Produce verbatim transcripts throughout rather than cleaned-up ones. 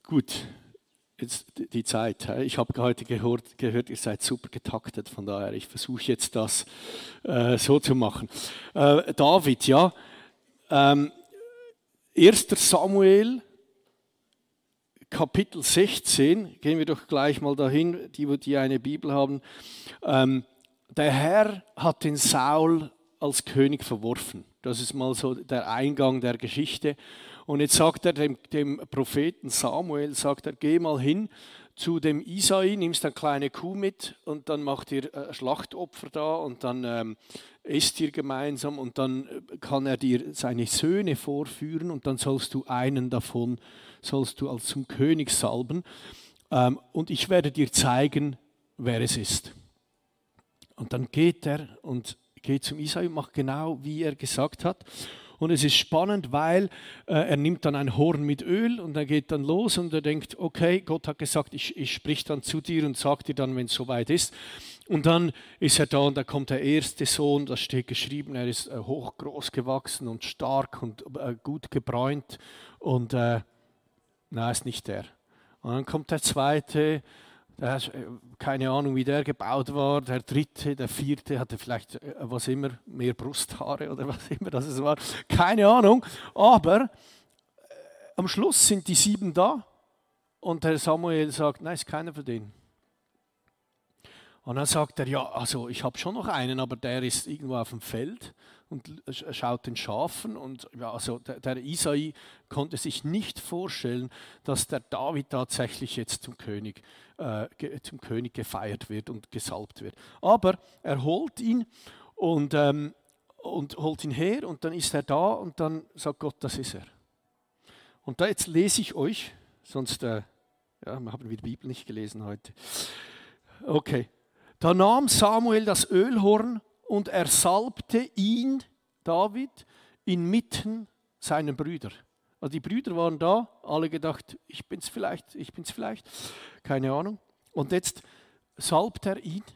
Gut, jetzt die Zeit. Ich habe heute gehört, gehört, ihr seid super getaktet, von daher, ich versuche jetzt das äh, so zu machen. Äh, David, ja, ähm, erster Samuel, Kapitel sechzehn, gehen wir doch gleich mal dahin, die, die eine Bibel haben. Ähm, der Herr hat den Saul als König verworfen. Das ist mal so der Eingang der Geschichte. Und jetzt sagt er dem, dem Propheten Samuel, sagt er, geh mal hin zu dem Isai, nimmst eine kleine Kuh mit und dann macht ihr ein Schlachtopfer da und dann ähm, esst ihr gemeinsam und dann kann er dir seine Söhne vorführen und dann sollst du einen davon, sollst du als zum König salben ähm, und ich werde dir zeigen, wer es ist. Und dann geht er und geht zum Isai und macht genau, wie er gesagt hat. Und es ist spannend, weil äh, er nimmt dann ein Horn mit Öl und er geht dann los und er denkt, okay, Gott hat gesagt, ich, ich sprich dann zu dir und sag dir dann, wenn es soweit ist. Und dann ist er da und da kommt der erste Sohn, da steht geschrieben, er ist äh, hoch groß gewachsen und stark und äh, gut gebräunt und äh, nein, ist nicht der. Und dann kommt der zweite, der, keine Ahnung, wie der gebaut war, der dritte, der vierte hatte vielleicht äh, was immer, mehr Brusthaare oder was immer das es war, keine Ahnung, aber äh, am Schluss sind die sieben da und der Samuel sagt, nein, ist keiner von denen. Und dann sagt er, ja, also ich habe schon noch einen, aber der ist irgendwo auf dem Feld und schaut den Schafen. Und ja, also der, der Isai konnte sich nicht vorstellen, dass der David tatsächlich jetzt zum König, äh, zum König gefeiert wird und gesalbt wird. Aber er holt ihn und, ähm, und holt ihn her und dann ist er da und dann sagt Gott, das ist er. Und da jetzt lese ich euch, sonst äh, ja, wir haben die Bibel nicht gelesen heute. Okay. Da nahm Samuel das Ölhorn und er salbte ihn, David, inmitten seiner Brüder. Also die Brüder waren da, alle gedacht, ich bin's vielleicht, ich bin's vielleicht, keine Ahnung. Und jetzt salbt er ihn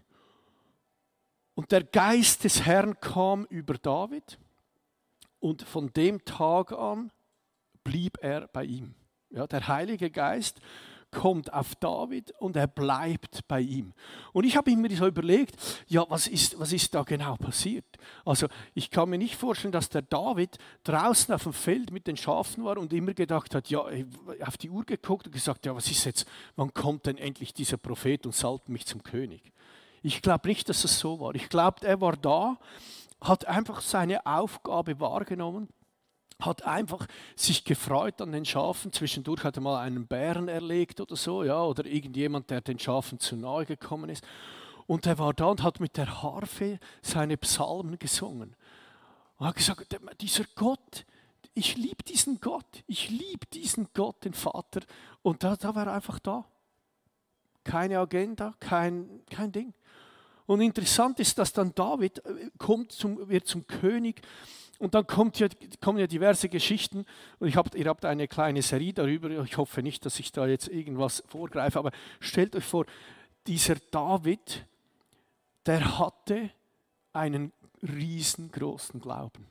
und der Geist des Herrn kam über David und von dem Tag an blieb er bei ihm. Ja, der Heilige Geist kommt auf David und er bleibt bei ihm. Und ich habe mir so überlegt, ja, was ist, was ist da genau passiert? Also ich kann mir nicht vorstellen, dass der David draußen auf dem Feld mit den Schafen war und immer gedacht hat, ja, auf die Uhr geguckt und gesagt, ja, was ist jetzt, wann kommt denn endlich dieser Prophet und salbt mich zum König? Ich glaube nicht, dass es so war. Ich glaube, er war da, hat einfach seine Aufgabe wahrgenommen, hat einfach sich gefreut an den Schafen. Zwischendurch hat er mal einen Bären erlegt oder so, ja, oder irgendjemand, der den Schafen zu nahe gekommen ist. Und er war da und hat mit der Harfe seine Psalmen gesungen. Und hat gesagt, dieser Gott, ich liebe diesen Gott, ich liebe diesen Gott, den Vater. Und da, da war er einfach da. Keine Agenda, kein, kein Ding. Und interessant ist, dass dann David kommt zum, wird zum König. Und dann kommt ja, kommen ja diverse Geschichten und ich hab, ihr habt eine kleine Serie darüber, ich hoffe nicht, dass ich da jetzt irgendwas vorgreife, aber stellt euch vor, dieser David, der hatte einen riesengroßen Glauben.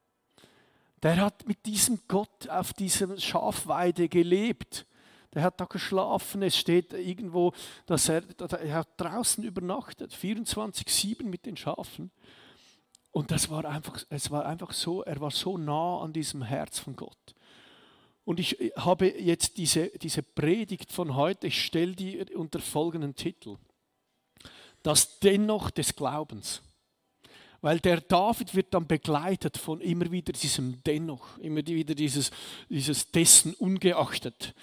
Der hat mit diesem Gott auf dieser Schafweide gelebt. Der hat da geschlafen, es steht irgendwo, dass er, er hat draußen übernachtet, vierundzwanzig sieben mit den Schafen. Und das war einfach, es war einfach so, er war so nah an diesem Herz von Gott. Und ich habe jetzt diese, diese Predigt von heute, ich stelle die unter folgenden Titel. Das Dennoch des Glaubens. Weil der David wird dann begleitet von immer wieder diesem Dennoch, immer wieder dieses, dieses dessen ungeachtet.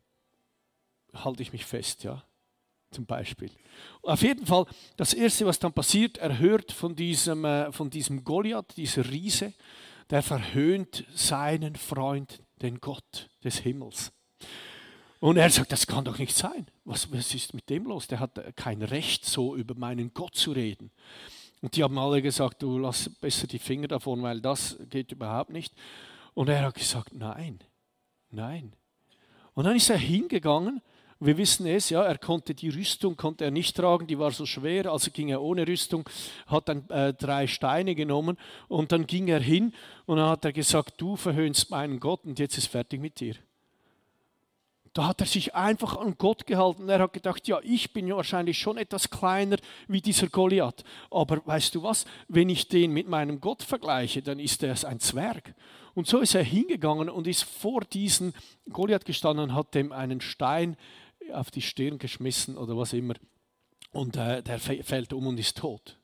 Halte ich mich fest, ja. Zum Beispiel. Auf jeden Fall, das Erste, was dann passiert, er hört von diesem, äh, von diesem Goliath, dieser Riese, der verhöhnt seinen Freund, den Gott des Himmels. Und er sagt, das kann doch nicht sein. Was, was ist mit dem los? Der hat kein Recht, so über meinen Gott zu reden. Und die haben alle gesagt, du lass besser die Finger davon, weil das geht überhaupt nicht. Und er hat gesagt, nein, nein. Und dann ist er hingegangen. Wir wissen es, ja, er konnte die Rüstung konnte er nicht tragen, die war so schwer, also ging er ohne Rüstung, hat dann äh, drei Steine genommen und dann ging er hin und dann hat er gesagt, du verhöhnst meinen Gott und jetzt ist fertig mit dir. Da hat er sich einfach an Gott gehalten. Er hat gedacht, ja, ich bin ja wahrscheinlich schon etwas kleiner wie dieser Goliath. Aber weißt du was, wenn ich den mit meinem Gott vergleiche, dann ist er ein Zwerg. Und so ist er hingegangen und ist vor diesen Goliath gestanden und hat dem einen Stein auf die Stirn geschmissen oder was immer. Und äh, der fällt um und ist tot.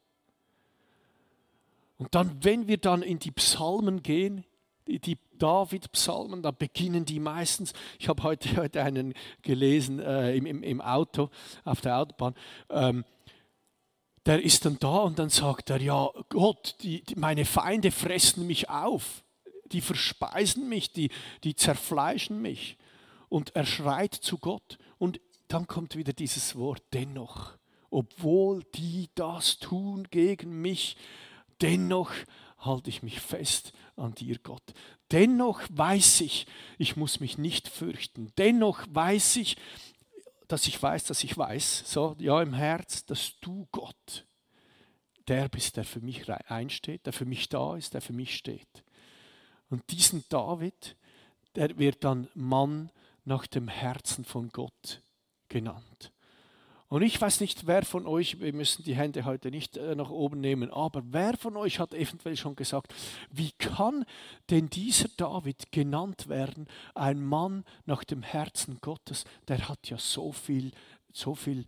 Und dann, wenn wir dann in die Psalmen gehen, die, die David-Psalmen, da beginnen die meistens, ich habe heute, heute einen gelesen äh, im, im, im Auto, auf der Autobahn, ähm, der ist dann da und dann sagt er, ja Gott, die, die, meine Feinde fressen mich auf, die verspeisen mich, die, die zerfleischen mich. Und er schreit zu Gott und dann kommt wieder dieses Wort, dennoch, obwohl die das tun gegen mich, dennoch halte ich mich fest an dir, Gott. Dennoch weiß ich, ich muss mich nicht fürchten. Dennoch weiß ich, dass ich weiß, dass ich weiß, so, ja im Herz, dass du, Gott, der bist, der für mich einsteht, der für mich da ist, der für mich steht. Und diesen David, der wird dann Mann nach dem Herzen von Gott genannt. Und ich weiß nicht, wer von euch, wir müssen die Hände heute nicht äh, nach oben nehmen, aber wer von euch hat eventuell schon gesagt, wie kann denn dieser David genannt werden, ein Mann nach dem Herzen Gottes, der hat ja so viel, so viel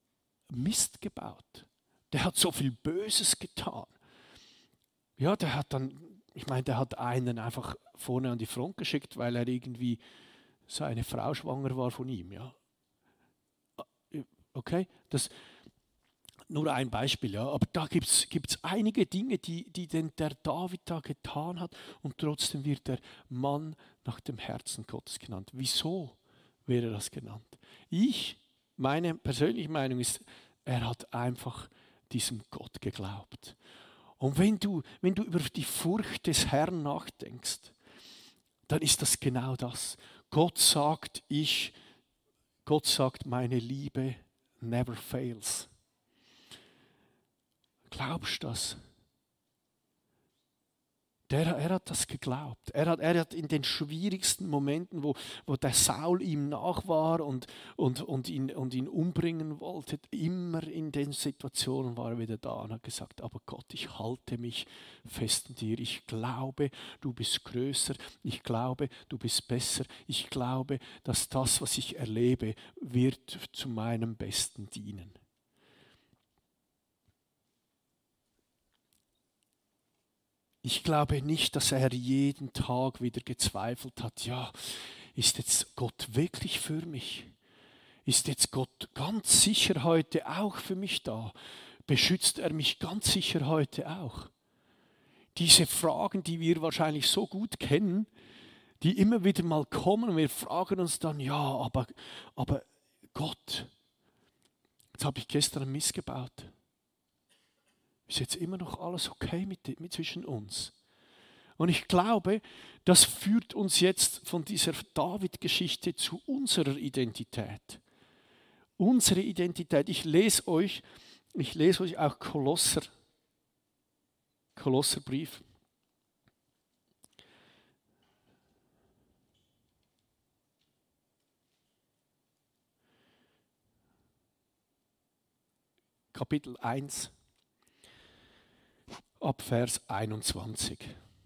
Mist gebaut, der hat so viel Böses getan. Ja, der hat dann, ich meine, der hat einen einfach vorne an die Front geschickt, weil er irgendwie seine Frau schwanger war von ihm, ja. Okay, das nur ein Beispiel, ja. Aber da gibt es einige Dinge, die, die den, der David da getan hat und trotzdem wird der Mann nach dem Herzen Gottes genannt. Wieso wäre das genannt? Ich, meine persönliche Meinung ist, er hat einfach diesem Gott geglaubt. Und wenn du, wenn du über die Furcht des Herrn nachdenkst, dann ist das genau das. Gott sagt, ich, Gott sagt, meine Liebe never fails. Glaubst du das? Der, er hat das geglaubt. Er hat, er hat in den schwierigsten Momenten, wo, wo der Saul ihm nach war und, und, und, ihn, und ihn umbringen wollte, immer in den Situationen war er wieder da und hat gesagt, aber Gott, ich halte mich fest an dir. Ich glaube, du bist größer. Ich glaube, du bist besser. Ich glaube, dass das, was ich erlebe, wird zu meinem Besten dienen. Ich glaube nicht, dass er jeden Tag wieder gezweifelt hat, ja, ist jetzt Gott wirklich für mich? Ist jetzt Gott ganz sicher heute auch für mich da? Beschützt er mich ganz sicher heute auch? Diese Fragen, die wir wahrscheinlich so gut kennen, die immer wieder mal kommen und wir fragen uns dann, ja, aber, aber Gott, jetzt habe ich gestern einen Mist gebaut. Ist jetzt immer noch alles okay mit, mit zwischen uns? Und ich glaube, das führt uns jetzt von dieser David-Geschichte zu unserer Identität. Unsere Identität. Ich lese euch, ich lese euch auch Kolosser, Kolosserbrief. Kapitel eins. Ab Vers einundzwanzig.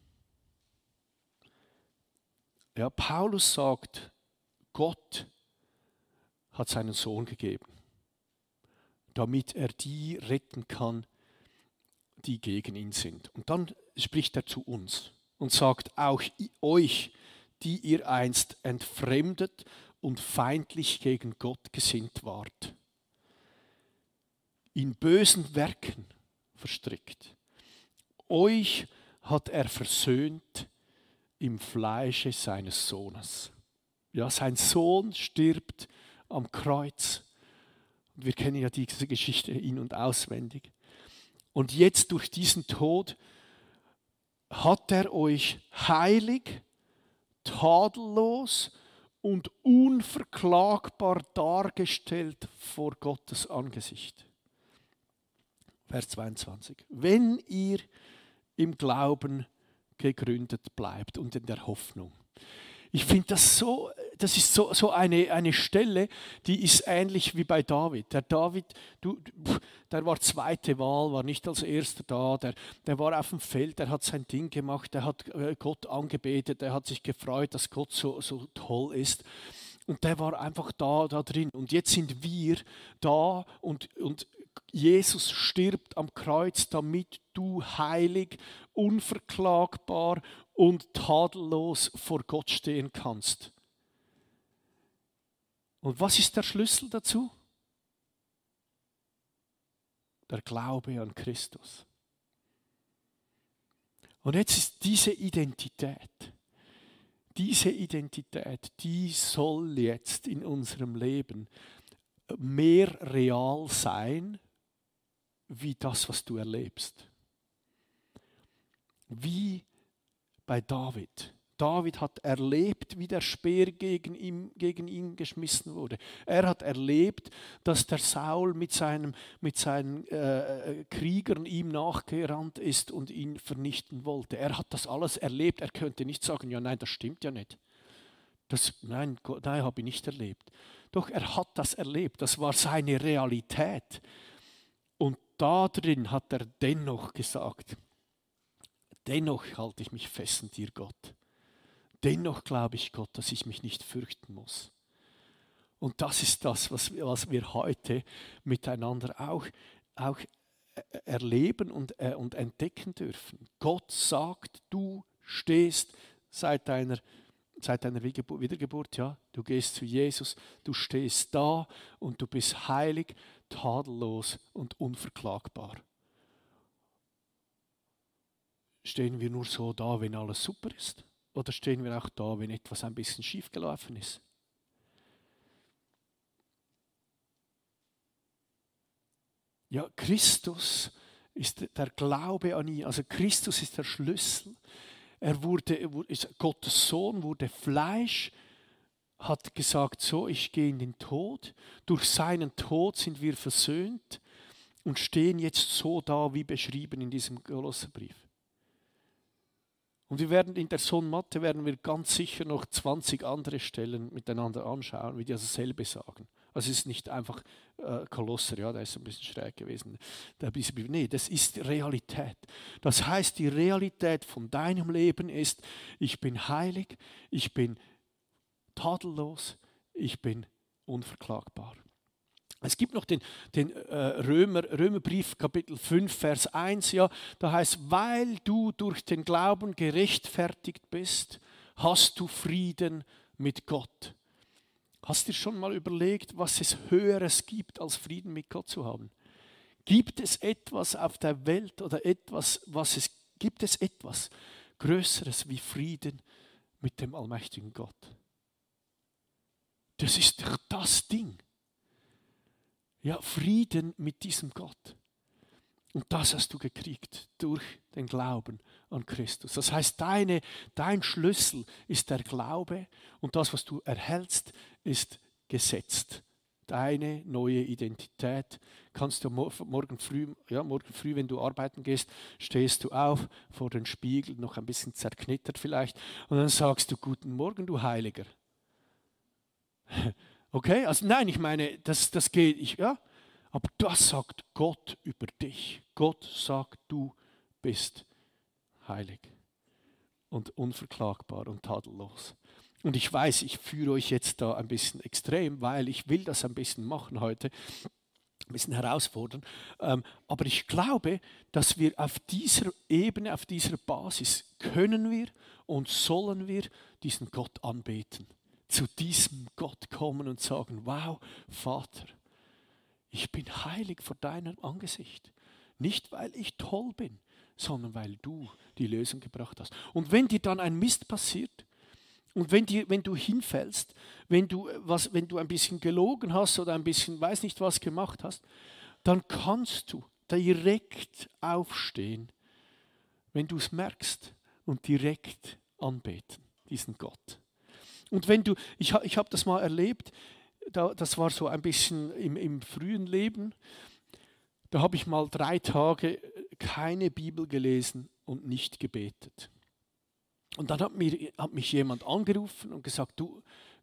Ja, Paulus sagt, Gott hat seinen Sohn gegeben, damit er die retten kann, die gegen ihn sind. Und dann spricht er zu uns und sagt, auch euch, die ihr einst entfremdet und feindlich gegen Gott gesinnt wart, in bösen Werken verstrickt. Euch hat er versöhnt im Fleische seines Sohnes. Ja, sein Sohn stirbt am Kreuz. Und wir kennen ja diese Geschichte in- und auswendig. Und jetzt durch diesen Tod hat er euch heilig, tadellos und unverklagbar dargestellt vor Gottes Angesicht. Vers zweiundzwanzig. Wenn ihr im Glauben gegründet bleibt und in der Hoffnung. Ich finde das so, das ist so, so eine, eine Stelle, die ist ähnlich wie bei David. Der David, du, der war zweite Wahl, war nicht als erster da, der, der war auf dem Feld, der hat sein Ding gemacht, der hat Gott angebetet, der hat sich gefreut, dass Gott so, so toll ist. Und der war einfach da, da drin. Und jetzt sind wir da und, und Jesus stirbt am Kreuz, damit du heilig, unverklagbar und tadellos vor Gott stehen kannst. Und was ist der Schlüssel dazu? Der Glaube an Christus. Und jetzt ist diese Identität, diese Identität, die soll jetzt in unserem Leben mehr real sein, wie das, was du erlebst. Wie bei David. David hat erlebt, wie der Speer gegen ihn, gegen ihn geschmissen wurde. Er hat erlebt, dass der Saul mit, seinem, mit seinen äh, Kriegern ihm nachgerannt ist und ihn vernichten wollte. Er hat das alles erlebt. Er könnte nicht sagen, ja nein, das stimmt ja nicht. Das, nein, nein, habe ich nicht erlebt. Doch er hat das erlebt. Das war seine Realität. Und da drin hat er dennoch gesagt, dennoch halte ich mich fest an dir, Gott. Dennoch glaube ich Gott, dass ich mich nicht fürchten muss. Und das ist das, was, was wir heute miteinander auch, auch erleben und, äh, und entdecken dürfen. Gott sagt, du stehst seit deiner, seit deiner Wiedergeburt, ja, du gehst zu Jesus, du stehst da und du bist heilig, tadellos und unverklagbar. Stehen wir nur so da, wenn alles super ist? Oder stehen wir auch da, wenn etwas ein bisschen schief gelaufen ist? Ja, Christus ist der Glaube an ihn. Also Christus ist der Schlüssel. Er wurde, ist Gottes Sohn, wurde Fleisch, hat gesagt, so, ich gehe in den Tod. Durch seinen Tod sind wir versöhnt und stehen jetzt so da, wie beschrieben in diesem Kolosserbrief. Und wir werden in der Sonnenmatte werden wir ganz sicher noch zwanzig andere Stellen miteinander anschauen, wie die dasselbe sagen. Also es ist nicht einfach äh, Kolosser, ja, der ist ein bisschen schräg gewesen. Der bisschen, nee, das ist Realität. Das heißt, die Realität von deinem Leben ist, ich bin heilig, ich bin tadellos, ich bin unverklagbar. Es gibt noch den, den äh, Römer, Römerbrief, Kapitel fünf, Vers eins, ja, da heißt, weil du durch den Glauben gerechtfertigt bist, hast du Frieden mit Gott. Hast du dir schon mal überlegt, was es Höheres gibt, als Frieden mit Gott zu haben? Gibt es etwas auf der Welt oder etwas, was es, gibt es etwas Größeres wie Frieden mit dem allmächtigen Gott? Das ist doch das Ding. Ja, Frieden mit diesem Gott. Und das hast du gekriegt durch den Glauben an Christus. Das heißt, deine, dein Schlüssel ist der Glaube und das, was du erhältst, ist gesetzt. Deine neue Identität kannst du morgen früh, ja, morgen früh, wenn du arbeiten gehst, stehst du auf vor dem Spiegel, noch ein bisschen zerknittert vielleicht, und dann sagst du, guten Morgen, du Heiliger. Okay, also nein, ich meine, das, das geht, ich, ja, aber das sagt Gott über dich. Gott sagt, du bist heilig und unverklagbar und tadellos. Und ich weiß, ich führe euch jetzt da ein bisschen extrem, weil ich will das ein bisschen machen heute, ein bisschen herausfordern. Ähm, aber ich glaube, dass wir auf dieser Ebene, auf dieser Basis können wir und sollen wir diesen Gott anbeten. Zu diesem Gott kommen und sagen, wow, Vater, ich bin heilig vor deinem Angesicht. Nicht, weil ich toll bin, sondern weil du die Lösung gebracht hast. Und wenn dir dann ein Mist passiert und wenn, dir, wenn du hinfällst, wenn du, was, wenn du ein bisschen gelogen hast oder ein bisschen weiß nicht was gemacht hast, dann kannst du direkt aufstehen, wenn du es merkst, und direkt anbeten, diesen Gott. Und wenn du, ich, ich habe das mal erlebt, da, das war so ein bisschen im, im frühen Leben, da habe ich mal drei Tage keine Bibel gelesen und nicht gebetet. Und dann hat, mir, hat mich jemand angerufen und gesagt, du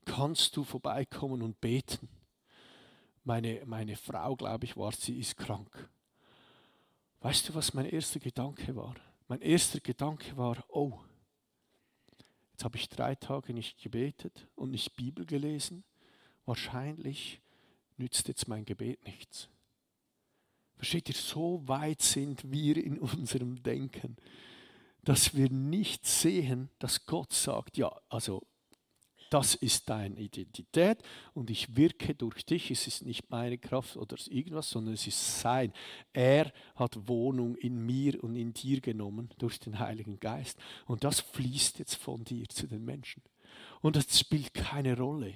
kannst du vorbeikommen und beten? Meine, meine Frau, glaube ich, war, sie ist krank. Weißt du, was mein erster Gedanke war? Mein erster Gedanke war, oh, jetzt habe ich drei Tage nicht gebetet und nicht Bibel gelesen. Wahrscheinlich nützt jetzt mein Gebet nichts. Versteht ihr, so weit sind wir in unserem Denken, dass wir nicht sehen, dass Gott sagt, ja, also das ist deine Identität und ich wirke durch dich. Es ist nicht meine Kraft oder irgendwas, sondern es ist sein. Er hat Wohnung in mir und in dir genommen durch den Heiligen Geist. Und das fließt jetzt von dir zu den Menschen. Und das spielt keine Rolle,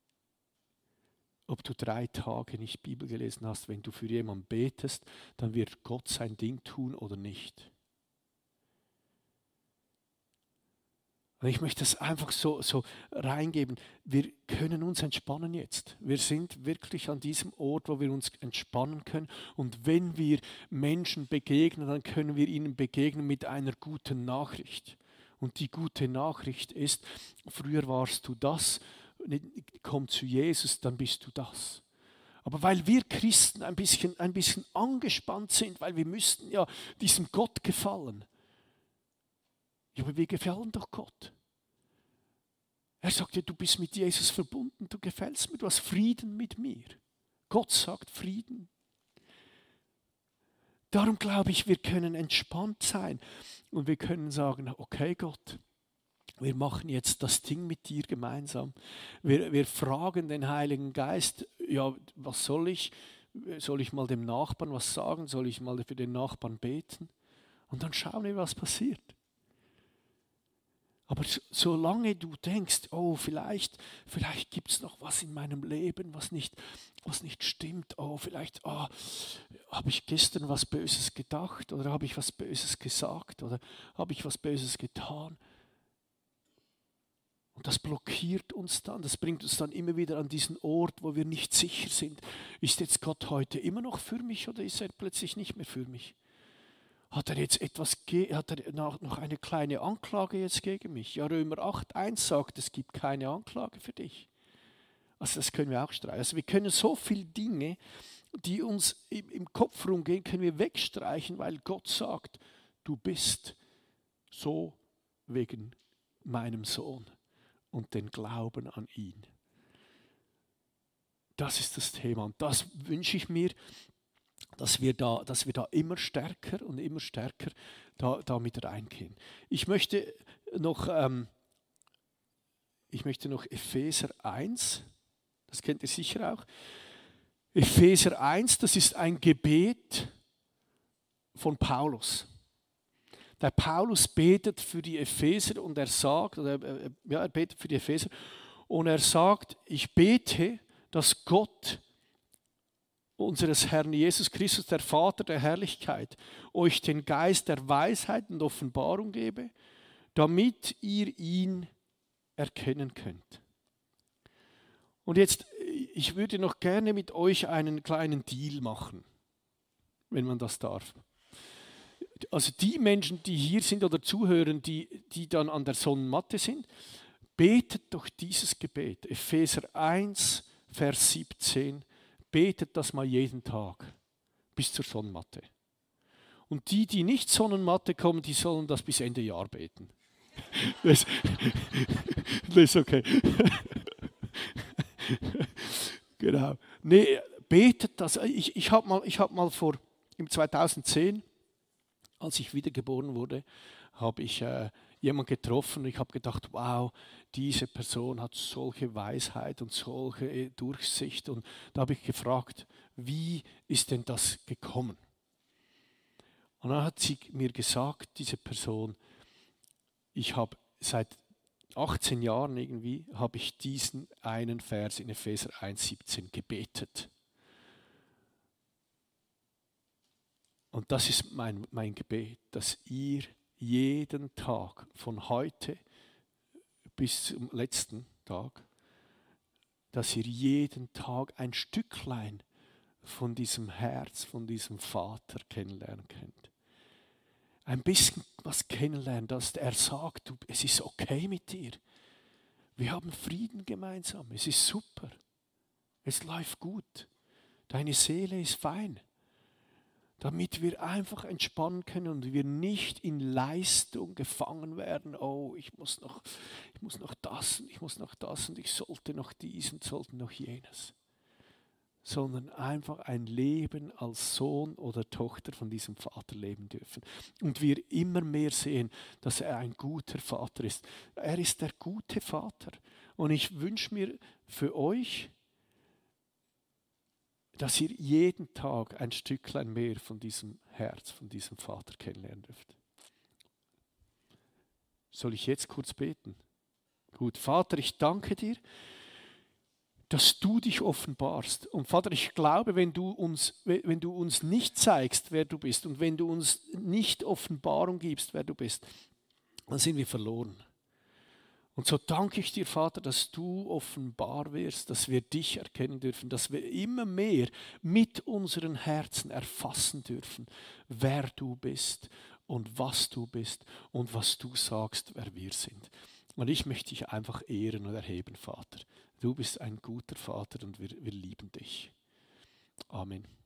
ob du drei Tage nicht Bibel gelesen hast. Wenn du für jemanden betest, dann wird Gott sein Ding tun oder nicht. Und ich möchte das einfach so, so reingeben. Wir können uns entspannen jetzt. Wir sind wirklich an diesem Ort, wo wir uns entspannen können. Und wenn wir Menschen begegnen, dann können wir ihnen begegnen mit einer guten Nachricht. Und die gute Nachricht ist, früher warst du das, komm zu Jesus, dann bist du das. Aber weil wir Christen ein bisschen, ein bisschen angespannt sind, weil wir müssten ja diesem Gott gefallen. Ja, aber wir gefallen doch Gott. Er sagt ja, du bist mit Jesus verbunden, du gefällst mir, du hast Frieden mit mir. Gott sagt Frieden. Darum glaube ich, wir können entspannt sein und wir können sagen, okay Gott, wir machen jetzt das Ding mit dir gemeinsam. Wir, wir fragen den Heiligen Geist, ja, was soll ich? Soll ich mal dem Nachbarn was sagen? Soll ich mal für den Nachbarn beten? Und dann schauen wir, was passiert. Aber solange du denkst, oh, vielleicht, vielleicht gibt es noch was in meinem Leben, was nicht, was nicht stimmt. Oh, vielleicht oh, habe ich gestern was Böses gedacht oder habe ich was Böses gesagt oder habe ich was Böses getan. Und das blockiert uns dann, das bringt uns dann immer wieder an diesen Ort, wo wir nicht sicher sind. Ist jetzt Gott heute immer noch für mich oder ist er plötzlich nicht mehr für mich? Hat er jetzt etwas, hat er noch eine kleine Anklage jetzt gegen mich? Ja, Römer acht eins sagt, es gibt keine Anklage für dich. Also das können wir auch streichen. Also wir können so viele Dinge, die uns im Kopf rumgehen, können wir wegstreichen, weil Gott sagt, du bist so wegen meinem Sohn und den Glauben an ihn. Das ist das Thema und das wünsche ich mir, dass wir da, dass wir da immer stärker und immer stärker da, da mit reingehen. Ich möchte noch, ähm, ich möchte noch Epheser eins, das kennt ihr sicher auch. Epheser eins, das ist ein Gebet von Paulus. Der Paulus betet für die Epheser und er sagt, oder, äh, ja, er betet für die Epheser und er sagt, ich bete, dass Gott unseres Herrn Jesus Christus, der Vater der Herrlichkeit, euch den Geist der Weisheit und Offenbarung gebe, damit ihr ihn erkennen könnt. Und jetzt, ich würde noch gerne mit euch einen kleinen Deal machen, wenn man das darf. Also die Menschen, die hier sind oder zuhören, die, die dann an der Sonnenmatte sind, betet doch dieses Gebet. Epheser eins, Vers siebzehn. Betet das mal jeden Tag bis zur Sonnenmatte. Und die, die nicht Sonnenmatte kommen, die sollen das bis Ende Jahr beten. Das, das ist okay. Genau. Nee, betet das. Ich, ich habe mal, ich hab mal vor, im zweitausendzehn, als ich wiedergeboren wurde, habe ich äh, jemanden getroffen und ich habe gedacht, wow, diese Person hat solche Weisheit und solche Durchsicht. Und da habe ich gefragt, wie ist denn das gekommen? Und dann hat sie mir gesagt, diese Person, ich habe seit achtzehn Jahren irgendwie, habe ich diesen einen Vers in Epheser eins siebzehn gebetet. Und das ist mein, mein Gebet, dass ihr jeden Tag von heute bis zum letzten Tag, dass ihr jeden Tag ein Stücklein von diesem Herz, von diesem Vater kennenlernen könnt. Ein bisschen was kennenlernen, dass er sagt, du, es ist okay mit dir. Wir haben Frieden gemeinsam. Es ist super. Es läuft gut. Deine Seele ist fein. Damit wir einfach entspannen können und wir nicht in Leistung gefangen werden. Oh, ich muss noch, ich muss noch das und ich muss noch das und ich sollte noch dies und sollte noch jenes. Sondern einfach ein Leben als Sohn oder Tochter von diesem Vater leben dürfen. Und wir immer mehr sehen, dass er ein guter Vater ist. Er ist der gute Vater. Und ich wünsche mir für euch, dass ihr jeden Tag ein Stücklein mehr von diesem Herz, von diesem Vater kennenlernen dürft. Soll ich jetzt kurz beten? Gut, Vater, ich danke dir, dass du dich offenbarst. Und Vater, ich glaube, wenn du uns, wenn du uns nicht zeigst, wer du bist, und wenn du uns nicht Offenbarung gibst, wer du bist, dann sind wir verloren. Und so danke ich dir, Vater, dass du offenbar wirst, dass wir dich erkennen dürfen, dass wir immer mehr mit unseren Herzen erfassen dürfen, wer du bist und was du bist und was du sagst, wer wir sind. Und ich möchte dich einfach ehren und erheben, Vater. Du bist ein guter Vater und wir, wir lieben dich. Amen.